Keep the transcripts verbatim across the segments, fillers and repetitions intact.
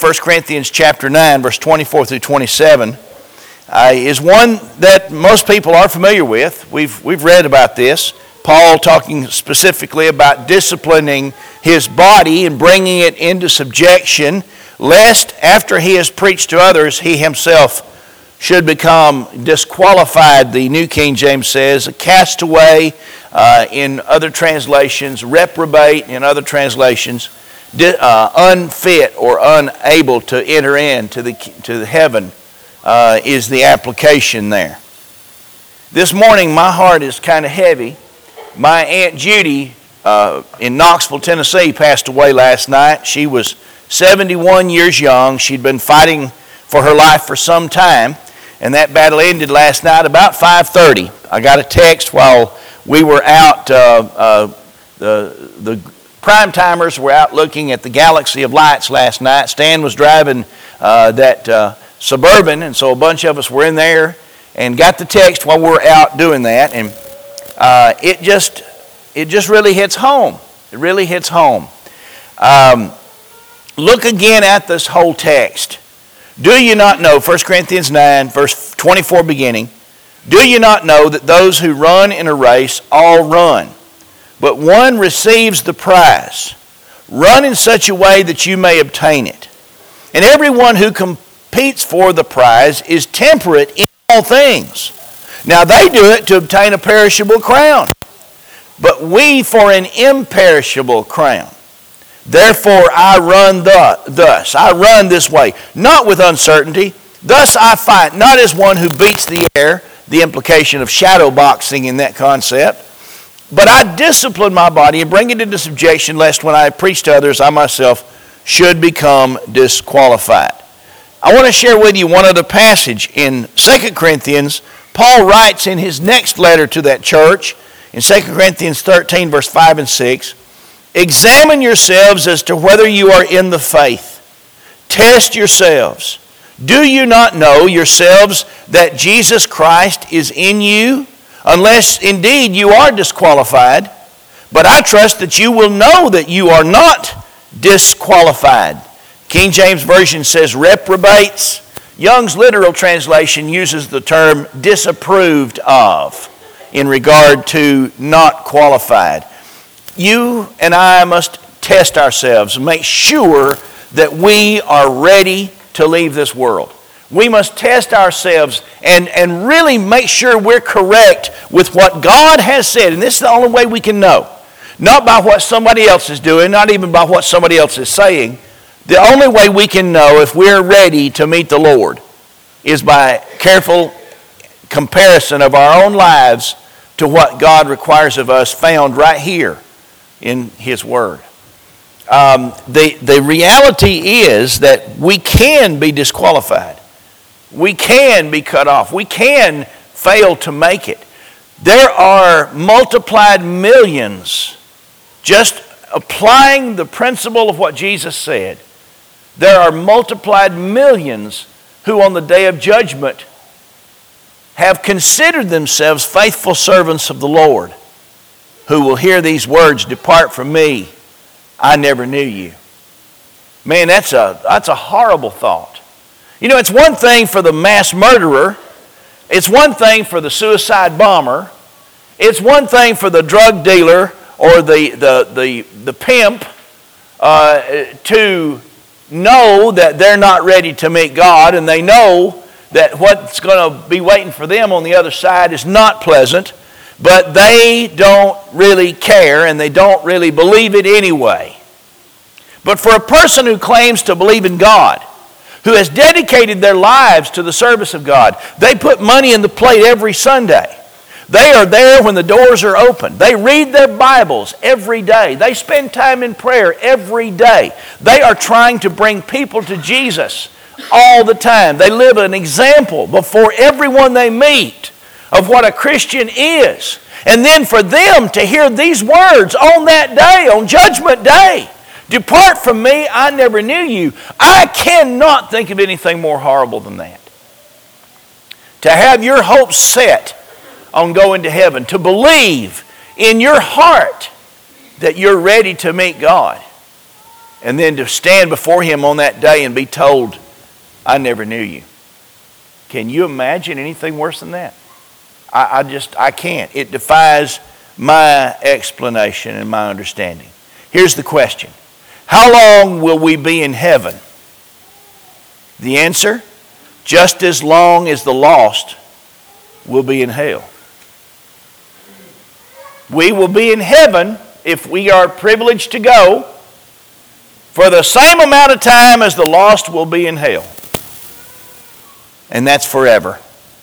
First Corinthians chapter nine, verse twenty-four through twenty-seven, uh, is one that most people are familiar with. We've, we've read about this. Paul talking specifically about disciplining his body and bringing it into subjection, lest after he has preached to others, he himself should become disqualified, the New King James says, a castaway uh, in other translations, reprobate in other translations, di- uh, unfit or unable to enter into the, to the heaven uh, is the application there. This morning my heart is kind of heavy. My Aunt Judy uh, in Knoxville, Tennessee passed away last night. She was seventy-one years young. She'd been fighting for her life for some time. And that battle ended last night about five thirty. I got a text while we were out, uh, uh, the, the prime timers were out looking at the galaxy of lights last night. Stan was driving uh, that uh, Suburban, and so a bunch of us were in there and got the text while we were out doing that. And uh, it just it just really hits home. It really hits home. Um, look again at this whole text. Do you not know, First Corinthians nine, verse twenty-four beginning, do you not know that those who run in a race all run, but one receives the prize? Run in such a way that you may obtain it. And everyone who competes for the prize is temperate in all things. Now they do it to obtain a perishable crown, but we for an imperishable crown. Therefore I run thus, I run this way, not with uncertainty. Thus I fight, not as one who beats the air, the implication of shadow boxing in that concept, but I discipline my body and bring it into subjection, lest when I preach to others, I myself should become disqualified. I want to share with you one other passage in Second Corinthians. Paul writes in his next letter to that church, in Second Corinthians thirteen, verse five and six, examine yourselves as to whether you are in the faith. Test yourselves. Do you not know yourselves that Jesus Christ is in you? Unless indeed you are disqualified. But I trust that you will know that you are not disqualified. King James Version says reprobates. Young's literal translation uses the term disapproved of in regard to not qualified. You and I must test ourselves and make sure that we are ready to leave this world. We must test ourselves and, and really make sure we're correct with what God has said. And this is the only way we can know. Not by what somebody else is doing, not even by what somebody else is saying. The only way we can know if we're ready to meet the Lord is by careful comparison of our own lives to what God requires of us, found right here in His Word. Um, the, the reality is that we can be disqualified. We can be cut off. We can fail to make it. There are multiplied millions, just applying the principle of what Jesus said. There are multiplied millions who on the day of judgment have considered themselves faithful servants of the Lord, who will hear these words, depart from me, I never knew you. Man, that's a, that's a horrible thought. You know, it's one thing for the mass murderer. It's one thing for the suicide bomber. It's one thing for the drug dealer or the, the, the, the pimp uh, to know that they're not ready to meet God, and they know that what's going to be waiting for them on the other side is not pleasant, but they don't really care and they don't really believe it anyway. But for a person who claims to believe in God, who has dedicated their lives to the service of God, they put money in the plate every Sunday. They are there when the doors are open. They read their Bibles every day. They spend time in prayer every day. They are trying to bring people to Jesus all the time. They live an example before everyone they meet of what a Christian is. And then for them to hear these words on that day, on Judgment Day, depart from me, I never knew you. I cannot think of anything more horrible than that. To have your hopes set on going to heaven, to believe in your heart that you're ready to meet God. And then to stand before Him on that day and be told, I never knew you. Can you imagine anything worse than that? I, I just, I can't. It defies my explanation and my understanding. Here's the question. How long will we be in heaven? The answer, just as long as the lost will be in hell. We will be in heaven, if we are privileged to go, for the same amount of time as the lost will be in hell. And that's forever.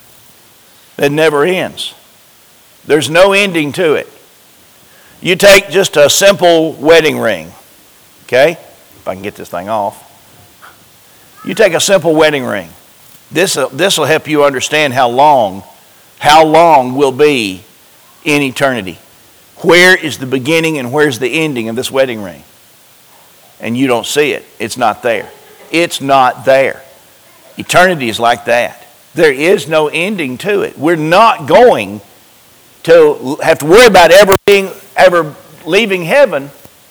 It never ends. There's no ending to it. You take just a simple wedding ring, okay? If I can get this thing off. You take a simple wedding ring. This this will help you understand how long, how long will be in eternity. Where is the beginning and where's the ending of this wedding ring? And you don't see it. It's not there. It's not there. Eternity is like that. There is no ending to it. We're not going to have to worry about ever being, ever leaving heaven.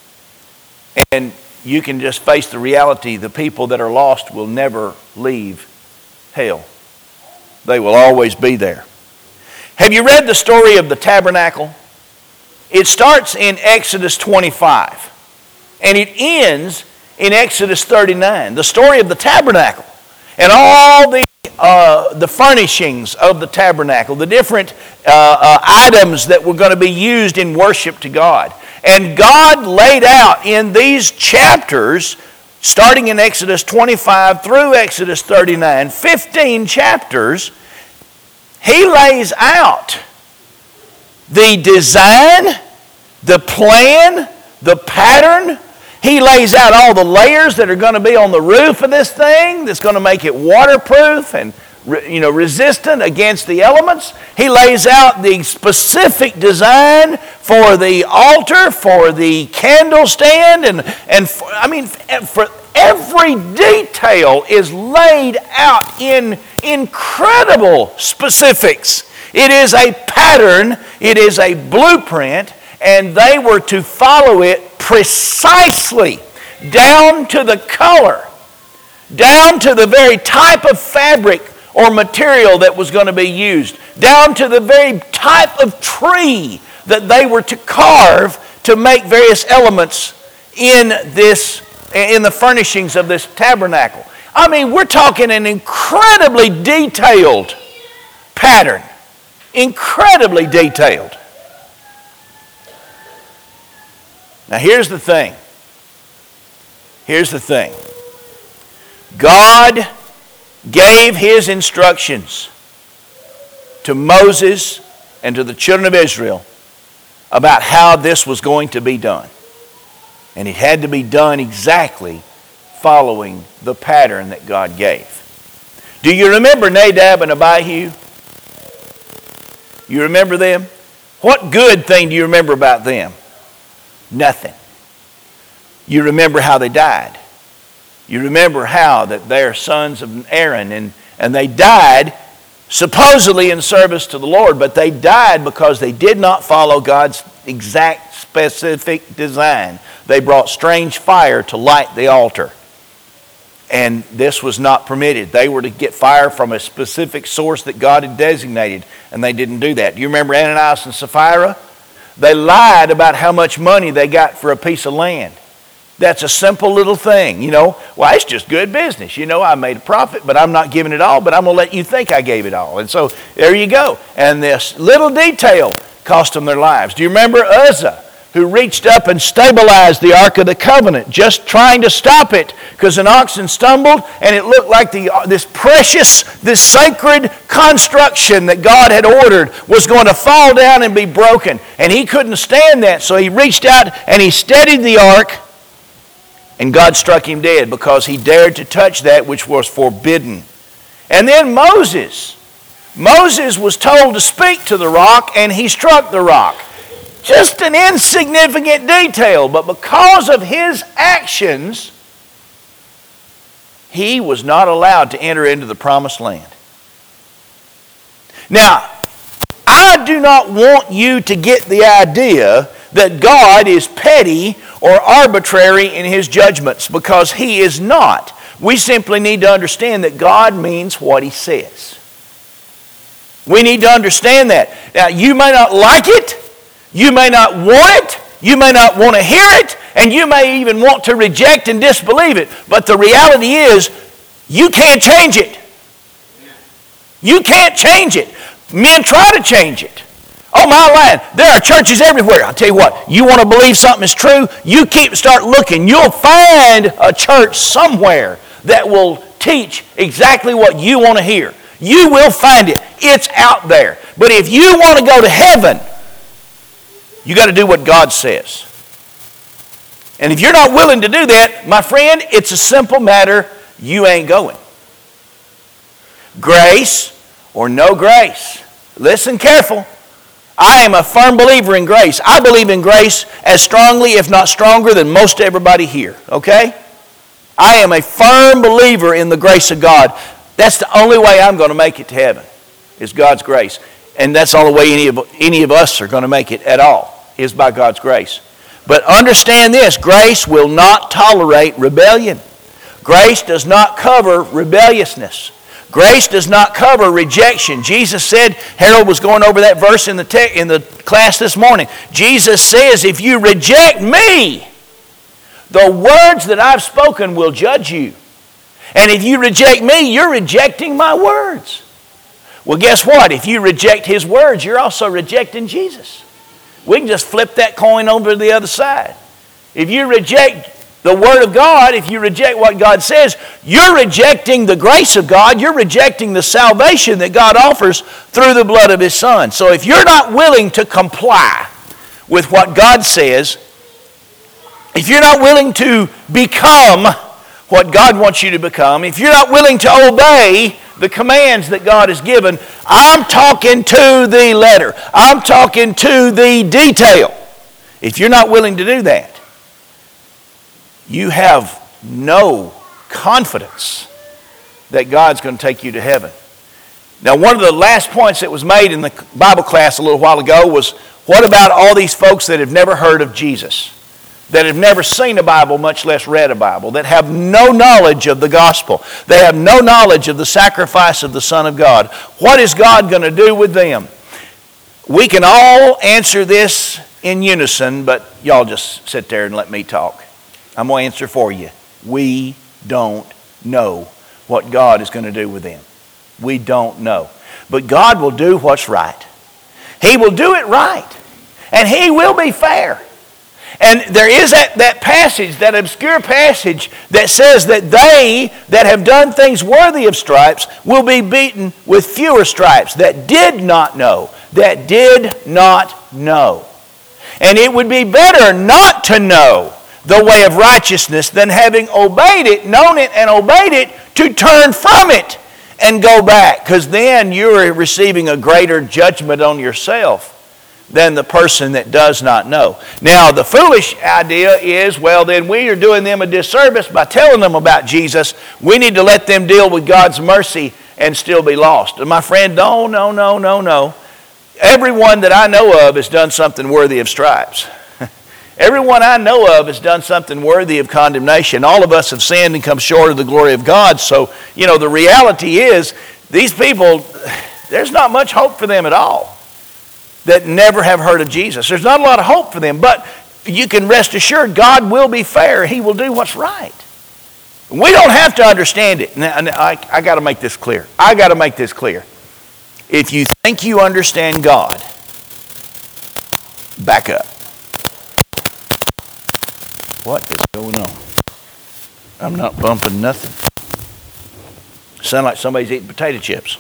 And you can just face the reality. The people that are lost will never leave hell. They will always be there. Have you read the story of the tabernacle? It starts in Exodus twenty-five. And it ends in Exodus thirty-nine. The story of the tabernacle. And all the uh, the furnishings of the tabernacle. The different uh, uh, items that were going to be used in worship to God. And God laid out in these chapters, starting in Exodus twenty-five through Exodus thirty-nine, fifteen chapters, He lays out the design, the plan, the pattern. He lays out all the layers that are going to be on the roof of this thing that's going to make it waterproof and you know, resistant against the elements. He lays out the specific design for the altar, for the candle stand, and, and for, I mean, for every detail is laid out in incredible specifics. It is a pattern, it is a blueprint, and they were to follow it precisely down to the color, down to the very type of fabric or material that was going to be used, down to the very type of tree that they were to carve to make various elements in this, in the furnishings of this tabernacle. I mean, we're talking an incredibly detailed pattern. Incredibly detailed. Now here's the thing. Here's the thing. God gave His instructions to Moses and to the children of Israel about how this was going to be done. And it had to be done exactly following the pattern that God gave. Do you remember Nadab and Abihu? You remember them? What good thing do you remember about them? Nothing. You remember how they died. You remember how that they're sons of Aaron, and, and they died supposedly in service to the Lord, but they died because they did not follow God's exact specific design. They brought strange fire to light the altar. And this was not permitted. They were to get fire from a specific source that God had designated, and they didn't do that. Do you remember Ananias and Sapphira? They lied about how much money they got for a piece of land. That's a simple little thing, you know. Well, it's just good business. You know, I made a profit, but I'm not giving it all, but I'm going to let you think I gave it all. And so there you go. And this little detail cost them their lives. Do you remember Uzzah, who reached up and stabilized the Ark of the Covenant, just trying to stop it because an oxen stumbled and it looked like the, this precious, this sacred construction that God had ordered was going to fall down and be broken. And he couldn't stand that, so he reached out and he steadied the ark, and God struck him dead because he dared to touch that which was forbidden. And then Moses. Moses was told to speak to the rock, and he struck the rock. Just an insignificant detail, but because of his actions, he was not allowed to enter into the promised land. Now, I do not want you to get the idea that God is petty or arbitrary in His judgments, because He is not. We simply need to understand that God means what He says. We need to understand that. Now, you may not like it, you may not want it, you may not want to hear it, and you may even want to reject and disbelieve it, but the reality is, you can't change it. You can't change it. Men try to change it. Oh my land, there are churches everywhere. I'll tell you what, you want to believe something is true, you keep start looking. You'll find a church somewhere that will teach exactly what you want to hear. You will find it. It's out there. But if you want to go to heaven, you got to do what God says. And if you're not willing to do that, my friend, it's a simple matter. You ain't going. Grace or no grace. Listen careful. I am a firm believer in grace. I believe in grace as strongly, if not stronger, than most everybody here. Okay? I am a firm believer in the grace of God. That's the only way I'm going to make it to heaven, is God's grace. And that's the only way any of, any of us are going to make it at all, is by God's grace. But understand this, grace will not tolerate rebellion. Grace does not cover rebelliousness. Grace does not cover rejection. Jesus said, Harold was going over that verse in the, te- in the class this morning. Jesus says, if you reject me, the words that I've spoken will judge you. And if you reject me, you're rejecting my words. Well, guess what? If you reject His words, you're also rejecting Jesus. We can just flip that coin over to the other side. If you reject the Word of God, if you reject what God says, you're rejecting the grace of God. You're rejecting the salvation that God offers through the blood of His Son. So if you're not willing to comply with what God says, if you're not willing to become what God wants you to become, if you're not willing to obey the commands that God has given, I'm talking to the letter. I'm talking to the detail. If you're not willing to do that, you have no confidence that God's going to take you to heaven. Now, one of the last points that was made in the Bible class a little while ago was, what about all these folks that have never heard of Jesus? That have never seen a Bible, much less read a Bible, that have no knowledge of the gospel. They have no knowledge of the sacrifice of the Son of God. What is God going to do with them? We can all answer this in unison, but y'all just sit there and let me talk. I'm going to answer for you. We don't know what God is going to do with them. We don't know. But God will do what's right. He will do it right. And He will be fair. And there is that, that passage, that obscure passage that says that they that have done things worthy of stripes will be beaten with fewer stripes, that did not know, that did not know. And it would be better not to know the way of righteousness than having obeyed it, known it and obeyed it, to turn from it and go back, because then you're receiving a greater judgment on yourself than the person that does not know. Now, the foolish idea is, well, then we are doing them a disservice by telling them about Jesus. We need to let them deal with God's mercy and still be lost. And my friend, no, no, no, no, no. Everyone that I know of has done something worthy of stripes. Everyone I know of has done something worthy of condemnation. All of us have sinned and come short of the glory of God. So, you know, the reality is, these people, there's not much hope for them at all that never have heard of Jesus. There's not a lot of hope for them, but you can rest assured God will be fair. He will do what's right. We don't have to understand it. Now, I, I got to make this clear. I got to make this clear. If you think you understand God, back up. What is going on? I'm not bumping nothing. Sound like somebody's eating potato chips.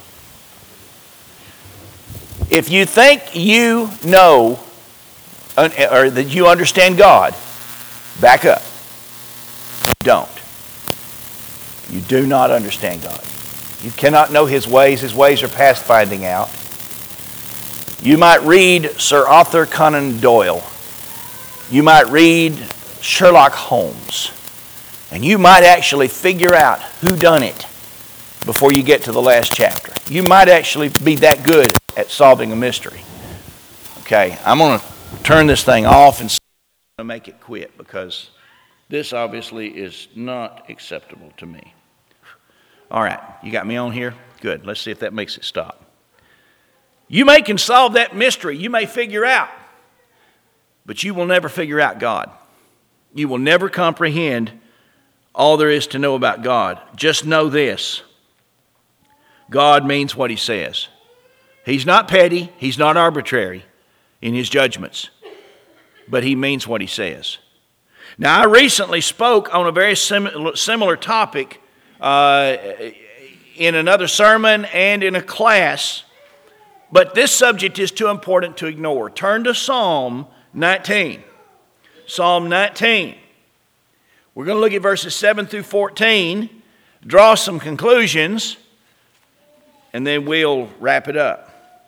If you think you know or that you understand God, back up. Don't. You do not understand God. You cannot know His ways. His ways are past finding out. You might read Sir Arthur Conan Doyle. You might read Sherlock Holmes. And you might actually figure out who done it before you get to the last chapter. You might actually be that good at solving a mystery. Okay, I'm going to turn this thing off and make it quit, because this obviously is not acceptable to me. All right, you got me on here? Good. Let's see if that makes it stop. You may can solve that mystery. You may figure out, but you will never figure out God. You will never comprehend all there is to know about God. Just know this: God means what He says. He's not petty. He's not arbitrary in His judgments, but He means what He says. Now, I recently spoke on a very sim- similar topic uh, in another sermon and in a class, but this subject is too important to ignore. Turn to Psalm nineteen. Psalm nineteen. We're going to look at verses seven through fourteen, draw some conclusions, and then we'll wrap it up.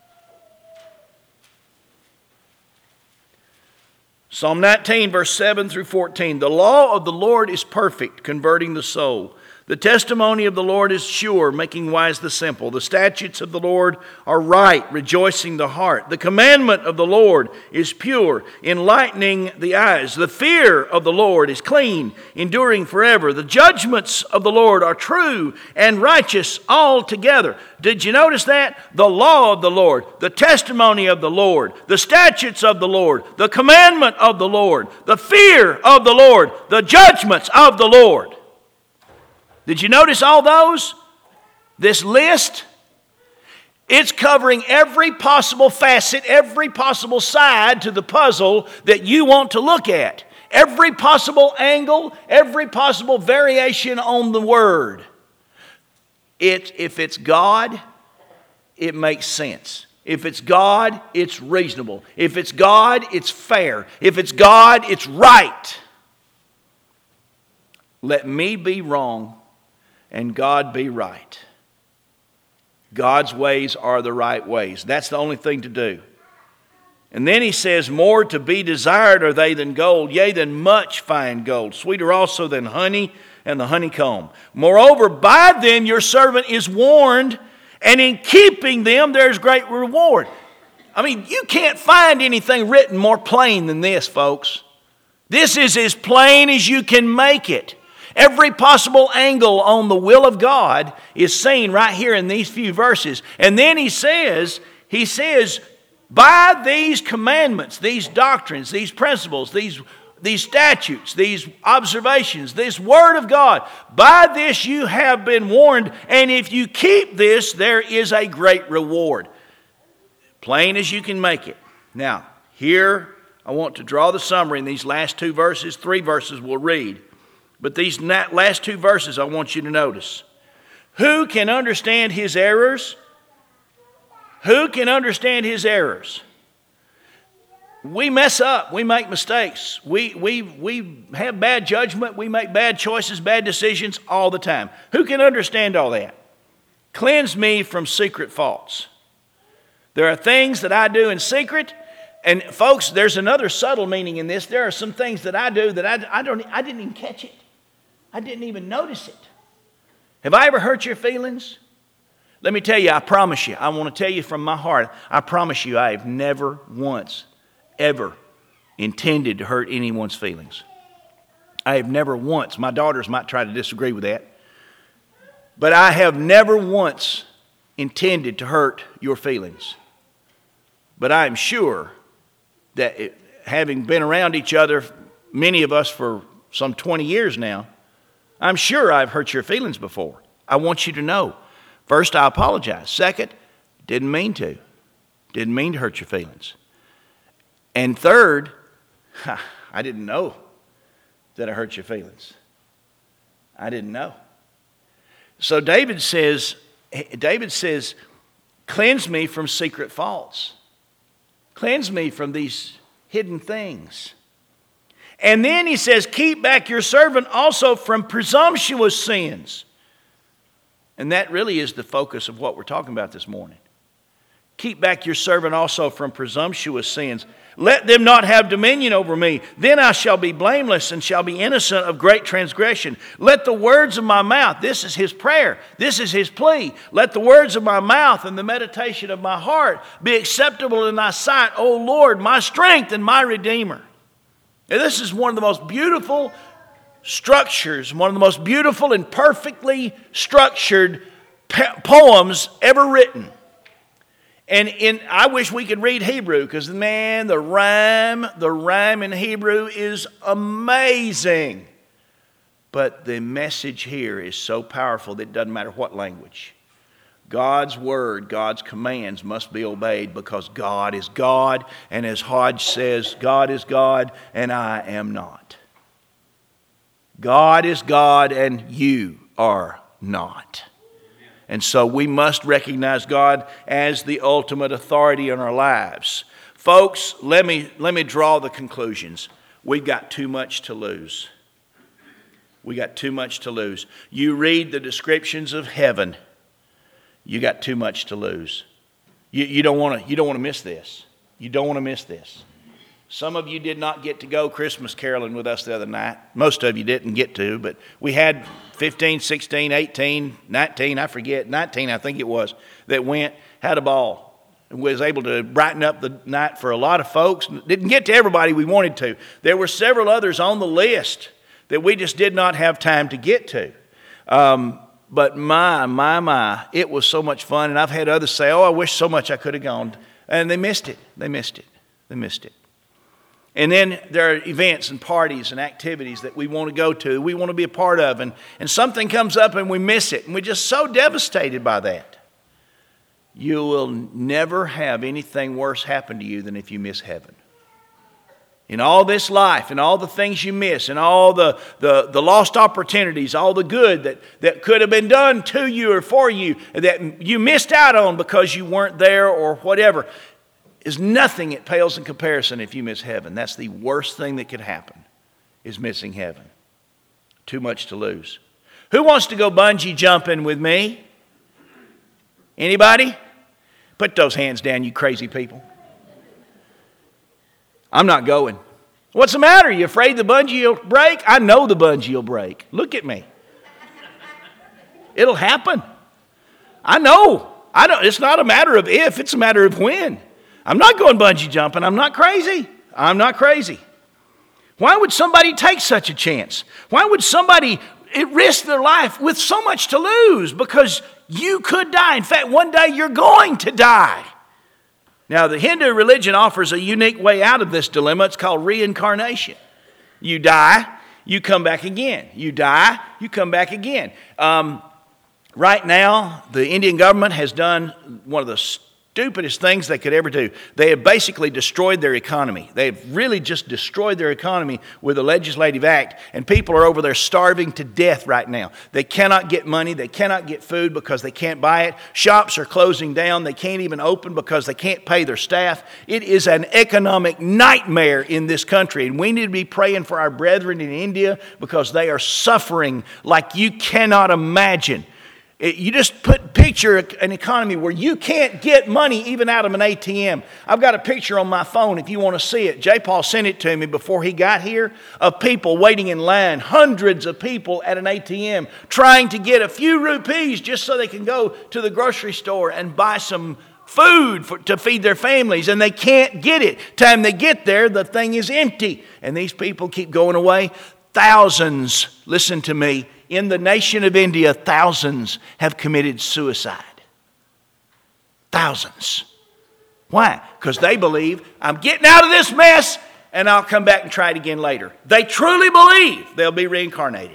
Psalm nineteen, verse seven through fourteen. The law of the Lord is perfect, converting the soul. The testimony of the Lord is sure, making wise the simple. The statutes of the Lord are right, rejoicing the heart. The commandment of the Lord is pure, enlightening the eyes. The fear of the Lord is clean, enduring forever. The judgments of the Lord are true and righteous altogether. Did you notice that? The law of the Lord, the testimony of the Lord, the statutes of the Lord, the commandment of the Lord, the fear of the Lord, the judgments of the Lord. Did you notice all those? This list, it's covering every possible facet, every possible side to the puzzle that you want to look at. Every possible angle, every possible variation on the word. It, if it's God, it makes sense. If it's God, it's reasonable. If it's God, it's fair. If it's God, it's right. Let me be wrong and God be right. God's ways are the right ways. That's the only thing to do. And then he says, more to be desired are they than gold, yea, than much fine gold, sweeter also than honey and the honeycomb. Moreover, by them your servant is warned, and in keeping them there's great reward. I mean, you can't find anything written more plain than this, folks. This is as plain as you can make it. Every possible angle on the will of God is seen right here in these few verses. And then he says, he says, by these commandments, these doctrines, these principles, these, these statutes, these observations, this word of God, by this you have been warned, and if you keep this, there is a great reward. Plain as you can make it. Now, here I want to draw the summary in these last two verses. Three verses we'll read. But these last two verses I want you to notice. Who can understand his errors? Who can understand his errors? We mess up. We make mistakes. We, we, we have bad judgment. We make bad choices, bad decisions all the time. Who can understand all that? Cleanse me from secret faults. There are things that I do in secret. And folks, there's another subtle meaning in this. There are some things that I do that I, I, don't, I didn't even catch it. I didn't even notice it. Have I ever hurt your feelings? Let me tell you, I promise you, I want to tell you from my heart, I promise you I have never once, ever intended to hurt anyone's feelings. I have never once, my daughters might try to disagree with that, but I have never once intended to hurt your feelings. But I am sure that it, having been around each other, many of us for some twenty years now, I'm sure I've hurt your feelings before. I want you to know. First, I apologize. Second, didn't mean to. Didn't mean to hurt your feelings. And third, I didn't know that I hurt your feelings. I didn't know. So David says, David says, cleanse me from secret faults. Cleanse me from these hidden things. And then he says, keep back your servant also from presumptuous sins. And that really is the focus of what we're talking about this morning. Keep back your servant also from presumptuous sins. Let them not have dominion over me. Then I shall be blameless and shall be innocent of great transgression. Let the words of my mouth," this is his prayer, this is his plea, "let the words of my mouth and the meditation of my heart be acceptable in thy sight, O Lord, my strength and my Redeemer." And this is one of the most beautiful structures, one of the most beautiful and perfectly structured poems ever written. And in, I wish we could read Hebrew, because, man, the rhyme, the rhyme in Hebrew is amazing. But the message here is so powerful that it doesn't matter what language. God's word, God's commands must be obeyed, because God is God. And as Hodge says, God is God and I am not. God is God and you are not. And so we must recognize God as the ultimate authority in our lives. Folks, let me, let me draw the conclusions. We've got too much to lose. We got too much to lose. You read the descriptions of heaven, you got too much to lose. You, you don't want to, you don't want to miss this. You don't want to miss this. Some of you did not get to go Christmas caroling with us the other night. Most of you didn't get to, but we had fifteen, sixteen, eighteen, nineteen, I forget, nineteen I think it was, that went, had a ball, and was able to brighten up the night for a lot of folks. Didn't get to everybody we wanted to. There were several others on the list that we just did not have time to get to. Um, but my, my, my, it was so much fun, and I've had others say, "Oh, I wish so much I could have gone," and they missed it. They missed it. They missed it. And then there are events and parties and activities that we want to go to, we want to be a part of, and, and something comes up and we miss it, and we're just so devastated by that. You will never have anything worse happen to you than if you miss heaven. In all this life, and all the things you miss, and all the, the, the lost opportunities, all the good that, that could have been done to you or for you, that you missed out on because you weren't there or whatever, is nothing. It pales in comparison if you miss heaven. That's the worst thing that could happen, is missing heaven. Too much to lose. Who wants to go bungee jumping with me? Anybody? Put those hands down, you crazy people. I'm not going. What's the matter? You afraid the bungee will break? I know the bungee will break. Look at me. It'll happen. I know. I don't. It's not a matter of if, it's a matter of when. I'm not going bungee jumping. I'm not crazy. I'm not crazy. Why would somebody take such a chance? Why would somebody risk their life with so much to lose? Because you could die. In fact, one day you're going to die. Now, the Hindu religion offers a unique way out of this dilemma. It's called reincarnation. You die, you come back again. You die, you come back again. Um, right now, the Indian government has done one of the stupidest things they could ever do. They have basically destroyed their economy. They've really just destroyed their economy with a legislative act, and people are over there starving to death right now. They cannot get money. They cannot get food because they can't buy it. Shops are closing down. They can't even open because they can't pay their staff. It is an economic nightmare in this country, and we need to be praying for our brethren in India because they are suffering like you cannot imagine. You just put picture an economy where you can't get money even out of an A T M. I've got a picture on my phone if you want to see it. J. Paul sent it to me before he got here, of people waiting in line, hundreds of people at an A T M trying to get a few rupees just so they can go to the grocery store and buy some food for, to feed their families, and they can't get it. Time they get there, the thing is empty, and these people keep going away. Thousands, listen to me, in the nation of India, thousands have committed suicide. Thousands. Why? Because they believe, I'm getting out of this mess and I'll come back and try it again later. They truly believe they'll be reincarnated.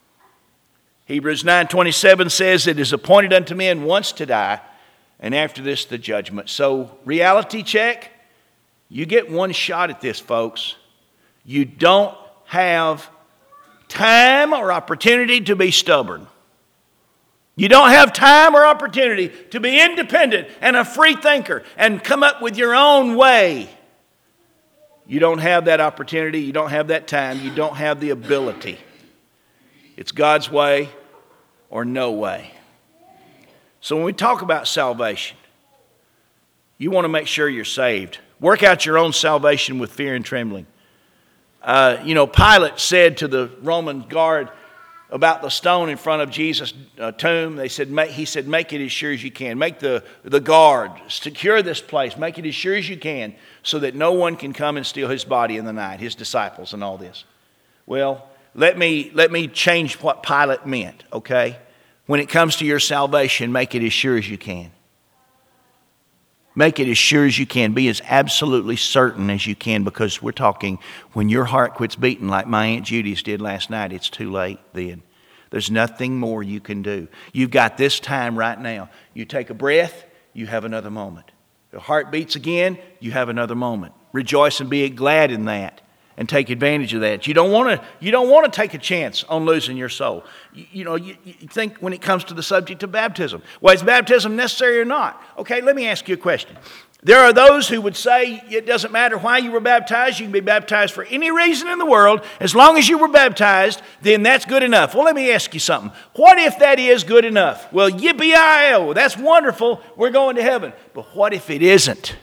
Hebrews nine twenty-seven says, it is appointed unto men once to die, and after this the judgment. So, reality check, you get one shot at this, folks. You don't have time or opportunity to be stubborn. You don't have time or opportunity to be independent and a free thinker and come up with your own way. You don't have that opportunity. You don't have that time. You don't have the ability. It's God's way or no way. So when we talk about salvation, you want to make sure you're saved. Work out your own salvation with fear and trembling. Uh, you know, Pilate said to the Roman guard about the stone in front of Jesus' uh, tomb, they said, make, he said, make it as sure as you can. Make the, the guard, secure this place, make it as sure as you can so that no one can come and steal his body in the night, his disciples and all this. Well, let me, let me change what Pilate meant, okay? When it comes to your salvation, make it as sure as you can. Make it as sure as you can. Be as absolutely certain as you can, because we're talking when your heart quits beating like my Aunt Judy's did last night, it's too late then. There's nothing more you can do. You've got this time right now. You take a breath, you have another moment. Your heart beats again, you have another moment. Rejoice and be glad in that. And take advantage of that. You don't want to. You don't want to take a chance on losing your soul. You, you know. You, you think when it comes to the subject of baptism, well, is baptism necessary or not? Okay, let me ask you a question. There are those who would say it doesn't matter why you were baptized. You can be baptized for any reason in the world. As long as you were baptized, then that's good enough. Well, let me ask you something. What if that is good enough? Well, yippee-yi-oh, that's wonderful. We're going to heaven. But what if it isn't?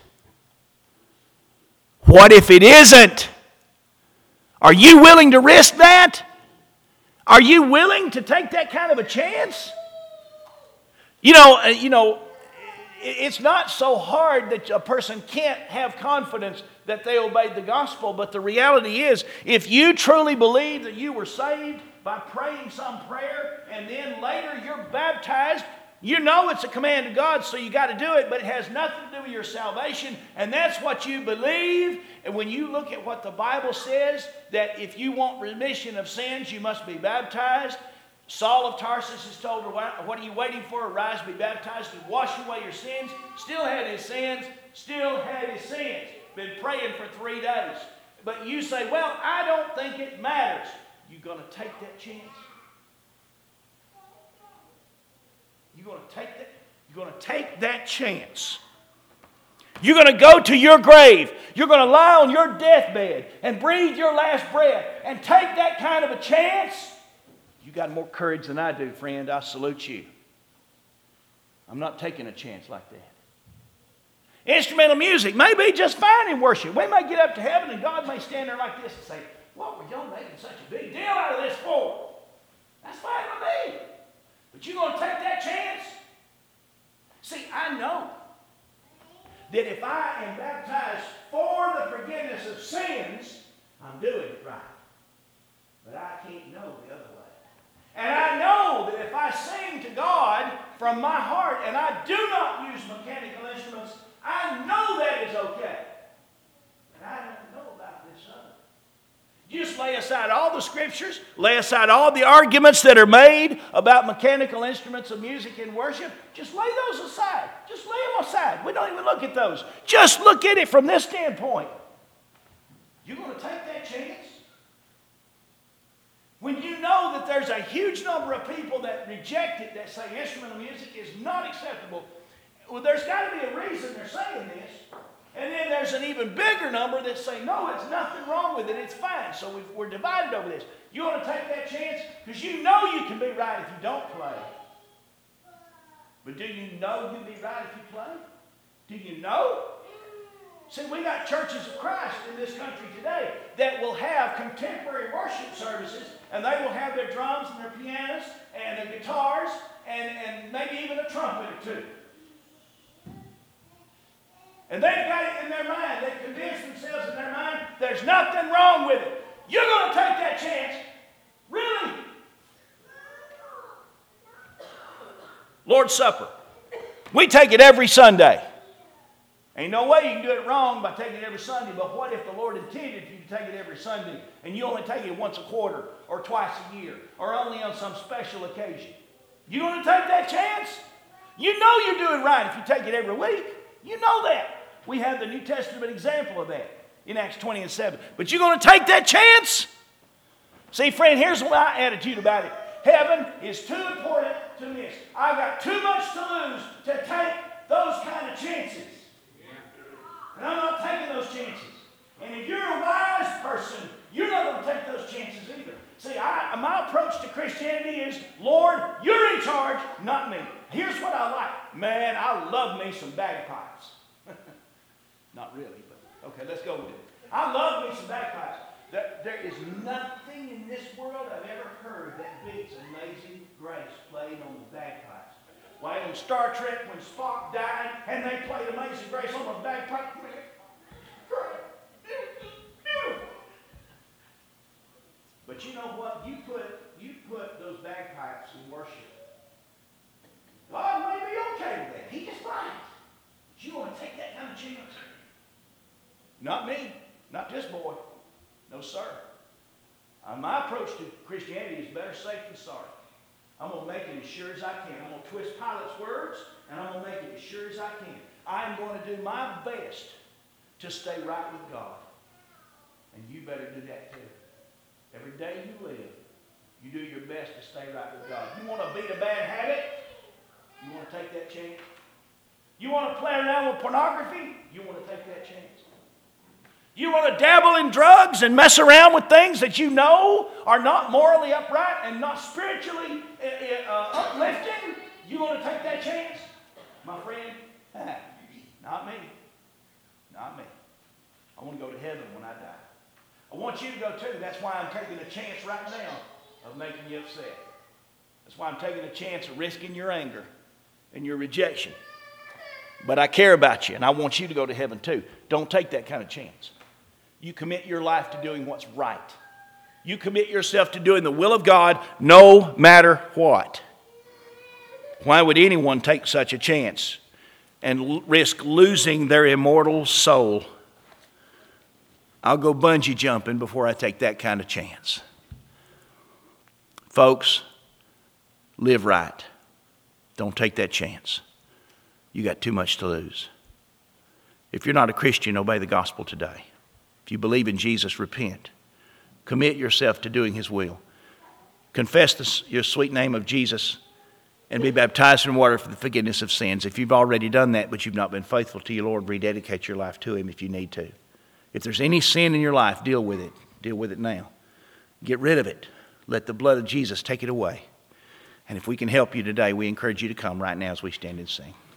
What if it isn't? Are you willing to risk that? Are you willing to take that kind of a chance? You know, you know, it's not so hard that a person can't have confidence that they obeyed the gospel, but the reality is, if you truly believe that you were saved by praying some prayer and then later you're baptized, you know it's a command of God, so you got to do it, but it has nothing to do with your salvation, and that's what you believe. And when you look at what the Bible says, that if you want remission of sins, you must be baptized. Saul of Tarsus is told, what are you waiting for? Arise, be baptized, and wash away your sins. Still had his sins, still had his sins. Been praying for three days. But you say, well, I don't think it matters. You going to take that chance? You're going to take that, you're going to take that chance. You're going to go to your grave. You're going to lie on your deathbed and breathe your last breath and take that kind of a chance. You got more courage than I do, friend. I salute you. I'm not taking a chance like that. Instrumental music may be just fine in worship. We may get up to heaven and God may stand there like this and say, what were y'all making such a big deal out of this for? That's fine with me. But you're going to take that chance? See, I know that if I am baptized for the forgiveness of sins, I'm doing it right. But I can't know the other way. And I know that if I sing to God from my heart and I do not use mechanical instruments, I know that is okay. And I don't know about this other. Just lay aside all the scriptures, lay aside all the arguments that are made about mechanical instruments of music in worship. Just lay those aside. Just lay them aside. We don't even look at those. Just look at it from this standpoint. You're going to take that chance? When you know that there's a huge number of people that reject it, that say instrumental music is not acceptable, well, there's got to be a reason they're saying this. And then there's an even bigger number that say, no, it's nothing wrong with it, it's fine. So we've, we're divided over this. You want to take that chance? Because you know you can be right if you don't play. But do you know you'll be right if you play? Do you know? See, we got churches of Christ in this country today that will have contemporary worship services, and they will have their drums and their pianos and their guitars and, and maybe even a trumpet or two. And they've got it in their mind. They've convinced themselves in their mind there's nothing wrong with it. You're going to take that chance. Really? Lord's Supper. We take it every Sunday. Ain't no way you can do it wrong by taking it every Sunday, but what if the Lord intended for you to take it every Sunday and you only take it once a quarter or twice a year or only on some special occasion? You going to take that chance? You know you're doing right if you take it every week. You know that. We have the New Testament example of that in Acts twenty and seven. But you're going to take that chance? See, friend, here's my attitude about it. Heaven is too important to miss. I've got too much to lose to take those kind of chances. And I'm not taking those chances. And if you're a wise person, you're not going to take those chances either. See, I, my approach to Christianity is, Lord, you're in charge, not me. Here's what I like. Man, I love me some bagpipes. Not really, but okay, let's go with it. I love me some bagpipes. There, there is nothing in this world I've ever heard that beats Amazing Grace played on the bagpipes. Why, on Star Trek, when Spock died and they played Amazing Grace on the bagpipes, but you know what? You put you put those bagpipes in worship. God may be okay with that. He is fine. But you want to take that kind of chance? Not me. Not this boy. No, sir. Uh, my approach to Christianity is better safe than sorry. I'm going to make it as sure as I can. I'm going to twist Pilate's words, and I'm going to make it as sure as I can. I'm going to do my best to stay right with God. And you better do that too. Every day you live, you do your best to stay right with God. You want to beat a bad habit? You want to take that chance? You want to play around with pornography? You want to take that chance? You want to dabble in drugs and mess around with things that you know are not morally upright and not spiritually uh, uplifting? You want to take that chance? My friend, not me. Not me. I want to go to heaven when I die. I want you to go too. That's why I'm taking a chance right now of making you upset. That's why I'm taking a chance of risking your anger and your rejection. But I care about you, and I want you to go to heaven too. Don't take that kind of chance. You commit your life to doing what's right. You commit yourself to doing the will of God no matter what. Why would anyone take such a chance and l- risk losing their immortal soul? I'll go bungee jumping before I take that kind of chance. Folks, live right. Don't take that chance. You got too much to lose. If you're not a Christian, obey the gospel today. If you believe in Jesus, repent. Commit yourself to doing His will. Confess the, your sweet name of Jesus and be baptized in water for the forgiveness of sins. If you've already done that, but you've not been faithful to your Lord, rededicate your life to Him if you need to. If there's any sin in your life, deal with it. Deal with it now. Get rid of it. Let the blood of Jesus take it away. And if we can help you today, we encourage you to come right now as we stand and sing.